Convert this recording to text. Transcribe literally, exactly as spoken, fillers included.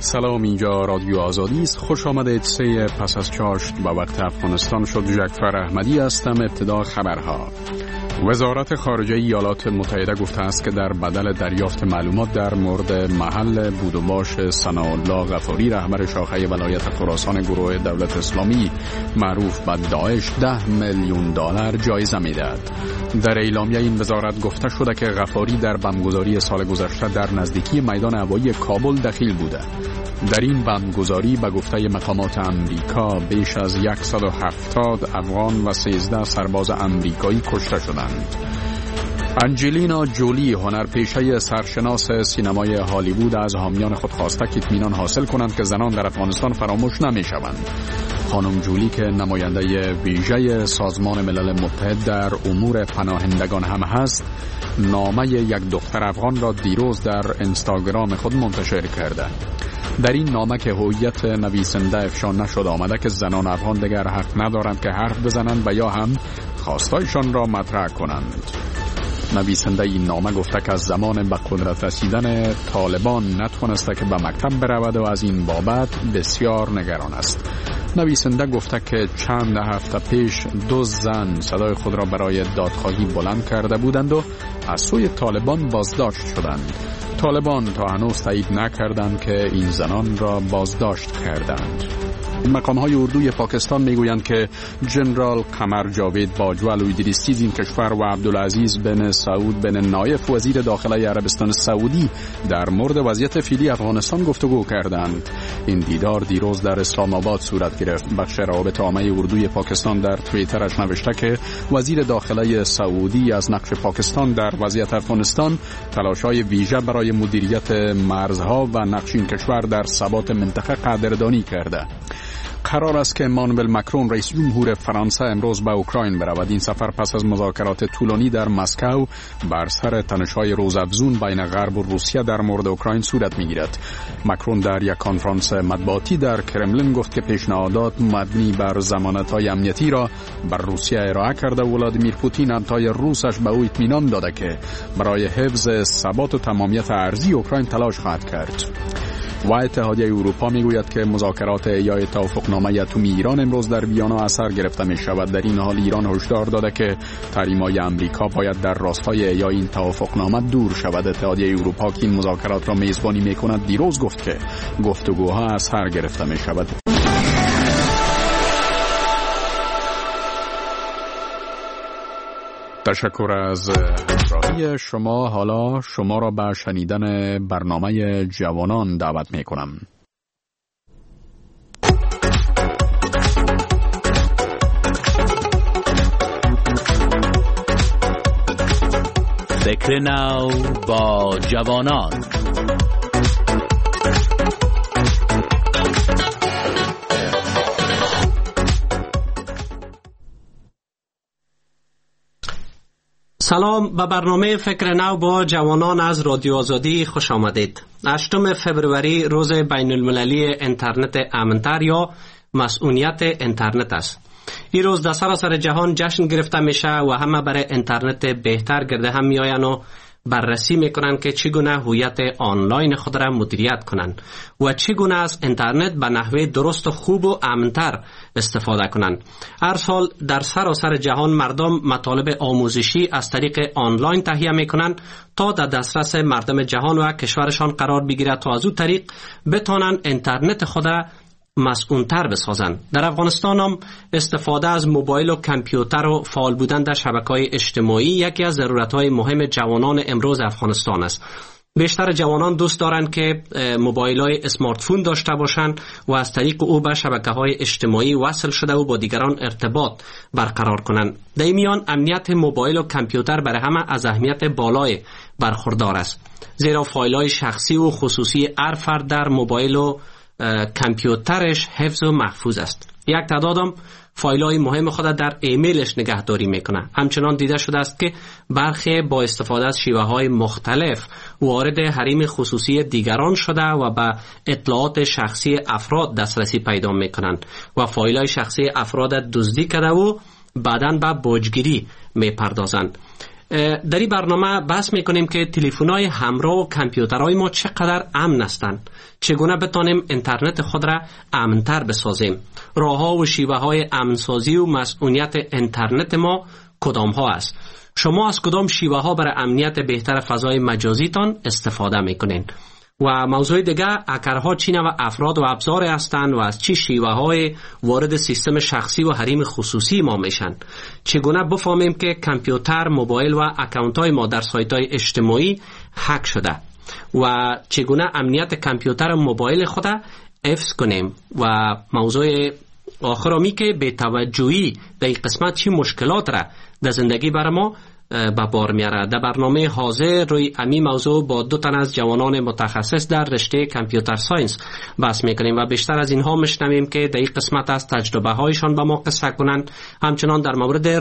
سلام، اینجا رادیو آزادی است. خوش آمدید. سه پس از چاشت و وقت افغانستان شد. جعفر احمدی هستم. ابتدا خبرها. وزارت خارجه ایالات متحده گفته است که در بدل دریافت معلومات در مورد محل بود و باش ثناءالله غفاری، رهبر شاخه ولایت خراسان گروه دولت اسلامی معروف به داعش، ده میلیون دلار جایزه می‌دهد. در اعلامیه این وزارت گفته شده که غفاری در بمبگذاری سال گذشته در نزدیکی میدان هوایی کابل دخیل بوده. در این بمبگذاری به گفته مقامات امریکا بیش از صد و هفتاد افغان و سیزده سرباز امریکایی کشته شدند. انجلینا جولی، هنرپیشه سرشناس سینمای هالیوود، از حامیان خود خواسته که اطمینان حاصل کنند که زنان در افغانستان فراموش نمی‌شوند. خانم جولی که نماینده ویژه سازمان ملل متحد در امور پناهندگان هم هست، نامه یک دختر افغان را دیروز در اینستاگرام خود منتشر کرده. در این نامه که هویت نویسنده افشا نشد آمده که زنان افغان دیگر حق ندارند که حرف بزنند و یا هم خواستایشان را مطرح کنند. نویسنده این نامه گفته که از زمان به قدرت رسیدن طالبان نتوانسته که به مکتب برود و از این بابت بسیار نگران است. نویسنده گفته که چند هفته پیش دو زن صدای خود را برای دادخواهی بلند کرده بودند و از سوی طالبان بازداشت شدند. طالبان تا هنوز تایید نکردند که این زنان را بازداشت کردند. مقام‌های اردوی پاکستان میگویند که جنرال قمر جاوید باجوه الویدی رئیس این کشور و عبدالعزیز بن سعود بن نایف وزیر داخله عربستان سعودی در مورد وضعیت فعلی افغانستان گفتگو کردند. این دیدار دیروز در اسلام آباد صورت گرفت. بخش روابط عامه اردوی پاکستان در توییترش نوشته که وزیر داخله سعودی از نقش پاکستان در وضعیت افغانستان، تلاش‌های ویژه برای مدیریت مرزها و نقش این کشور در ثبات منطقه قدردانی کرده. قرار است که امانوئل مکرون رئیس جمهور فرانسه امروز به اوکراین برود. این سفر پس از مذاکرات طولانی در مسکو بر سر تنش‌های روزافزون بین غرب و روسیه در مورد اوکراین صورت می‌گیرد. مکرون در یک کنفرانس مطبوعاتی در کرملین گفت که پیشنهادات مبنی بر ضمانت‌های امنیتی را بر روسیه ارائه کرده و ولادیمیر پوتین همتای روسش به او اطمینان داده که برای حفظ ثبات و تمامیت ارضی اوکراین تلاش خواهد کرد. و اتحادیه اروپا میگوید که مذاکرات احیای توافقنامه اتمی ایران امروز در ویانا اثر گرفته می شود. در این حال ایران هشدار داده که تحریم‌های امریکا باید در راستای احیای این توافقنامه دور شود. اتحادیه اروپا که این مذاکرات را میزبانی میکند دیروز گفت که گفتگوها اثر گرفته می شود. تشکر از همراهی شما. حالا شما را به شنیدن برنامه جوانان دعوت می کنم. فکر نو با جوانان. سلام، به برنامه فکر نو با جوانان از رادیو آزادی خوش آمدید. هشتم فبروری روز بین المللی اینترنت امن‌تر یا مسئولیت اینترنت است. این روز در سراسر جهان جشن گرفته میشه و همه برای اینترنت بهتر گرده هم میآیند و بررسی میکنن که چگونه هویت آنلاین خود را مدیریت کنند و چگونه از اینترنت به نحوه درست و خوب و امن‌تر استفاده کنند. هر سال در سراسر جهان مردم مطالب آموزشی از طریق آنلاین تهیه میکنند تا در دسترس مردم جهان و کشورشان قرار بگیرد تا از او طریق بتوانند اینترنت خود را مسئول‌تر بسازند. در افغانستان هم استفاده از موبایل و کامپیوتر و فعال بودن در شبکه‌های اجتماعی یکی از ضرورت‌های مهم جوانان امروز افغانستان است. بیشتر جوانان دوست دارند که موبایل‌های اسمارت فون داشته باشند و از طریق او به شبکه‌های اجتماعی وصل شده و با دیگران ارتباط برقرار کنند. در این میان امنیت موبایل و کامپیوتر برای همه از اهمیت بالای برخوردار است، زیرا فایل‌های شخصی و خصوصی هر فرد در موبایل و کامپیوترش حفظ و محفوظ است. یک تعدادم فایل‌های مهم خود در ایمیلش نگهداری میکنه. همچنان دیده شده است که برخی با استفاده از شیوه‌های مختلف وارد حریم خصوصی دیگران شده و به اطلاعات شخصی افراد دسترسی پیدا میکنند و فایل‌های شخصی افراد دزدی کرده و بعداً به باجگیری میپردازند. در این برنامه بحث میکنیم که تلفن‌های همراه و کامپیوترهای ما چقدر امن هستند، چگونه بتانیم اینترنت خود را امن‌تر بسازیم، راه‌ها و شیوه‌های امن‌سازی و مسئولیت اینترنت ما کدام ها است. شما از کدام شیوه ها برای امنیت بهتر فضای مجازی تان استفاده میکنین؟ و موضوع دیگه، هکرها چی نوع افراد و ابزار هستند و از چی شیوه های وارد سیستم شخصی و حریم خصوصی ما میشن؟ چگونه بفهمیم که کامپیوتر، موبایل و اکانت های ما در سایت های اجتماعی هک شده و چگونه امنیت کامپیوتر و موبایل خود حفظ کنیم؟ و موضوع آخرامی که به توجهی در این قسمت چی مشکلات را در زندگی برای ما به بار میاره. در برنامه حاضر روی امی موضوع با دو تن از جوانان متخصص در رشته کامپیوتر ساینس بحث میکنیم و بیشتر از اینها میشنویم که در این قسمت از تجربه هایشان با ما قصه کنند. همچنان در مورد